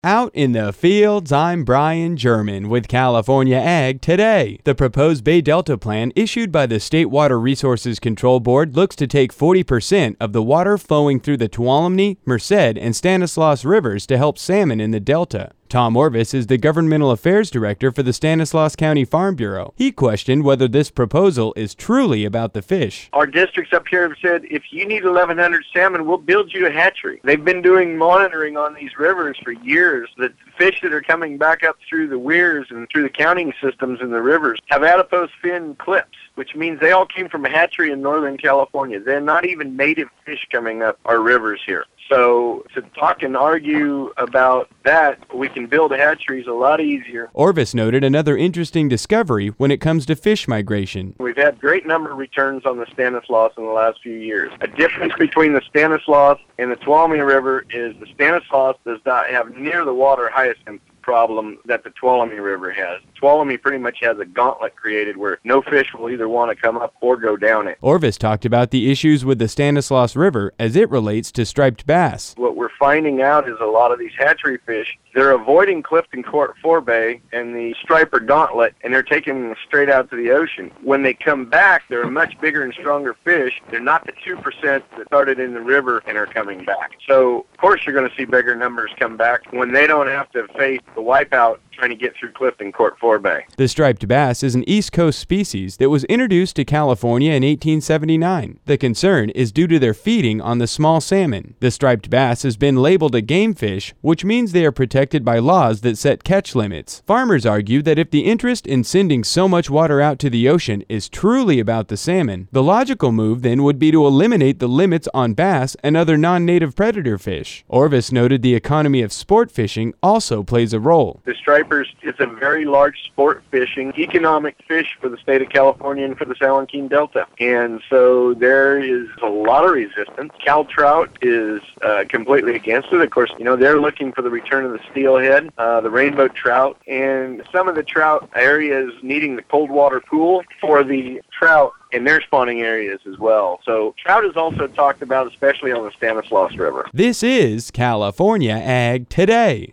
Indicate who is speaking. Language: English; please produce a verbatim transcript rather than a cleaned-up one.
Speaker 1: Out in the fields, I'm Brian German with California Ag Today. The proposed Bay Delta plan issued by the State Water Resources Control Board looks to take forty percent of the water flowing through the Tuolumne, Merced, and Stanislaus rivers to help salmon in the Delta. Tom Orvis is the Governmental Affairs Director for the Stanislaus County Farm Bureau. He questioned whether this proposal is truly about the fish.
Speaker 2: Our districts up here have said, if you need eleven hundred salmon, we'll build you a hatchery. They've been doing monitoring on these rivers for years. The fish that are coming back up through the weirs and through the counting systems in the rivers have adipose fin clips, which means they all came from a hatchery in Northern California. They're not even native fish coming up our rivers here. So to talk and argue about that, we can build hatcheries a lot easier.
Speaker 1: Orvis noted another interesting discovery when it comes to fish migration.
Speaker 2: We've had great number of returns on the Stanislaus in the last few years. A difference between the Stanislaus and the Tuolumne River is the Stanislaus does not have near the water hyacinth problem that the Tuolumne River has. Tuolumne pretty much has a gauntlet created where no fish will either want to come up or go down it.
Speaker 1: Orvis talked about the issues with the Stanislaus River as it relates to striped bass.
Speaker 2: What we're finding out is a lot of these hatchery fish, they're avoiding Clifton Court Forebay and the striper gauntlet, and they're taking them straight out to the ocean. When they come back, they're a much bigger and stronger fish. They're not the two percent that started in the river and are coming back. So, of course, you're going to see bigger numbers come back when they don't have to face the wipeout trying to get through Clifton Court Forebay.
Speaker 1: The striped bass is an East Coast species that was introduced to California in eighteen seventy-nine. The concern is due to their feeding on the small salmon. The striped bass has been labeled a game fish, which means they are protected by laws that set catch limits. Farmers argue that if the interest in sending so much water out to the ocean is truly about the salmon, the logical move then would be to eliminate the limits on bass and other non-native predator fish. Orvis noted the economy of sport fishing also plays a role.
Speaker 2: The stripers, it's a very large sport fishing, economic fish for the state of California and for the San Joaquin Delta. And so there is a lot of resistance. Cal Trout is uh, completely against it. Of course, you know, they're looking for the return of the steelhead, uh, the rainbow trout, and some of the trout areas needing the cold water pool for the trout in their spawning areas as well. So trout is also talked about, especially on the Stanislaus River.
Speaker 1: This is California Ag Today.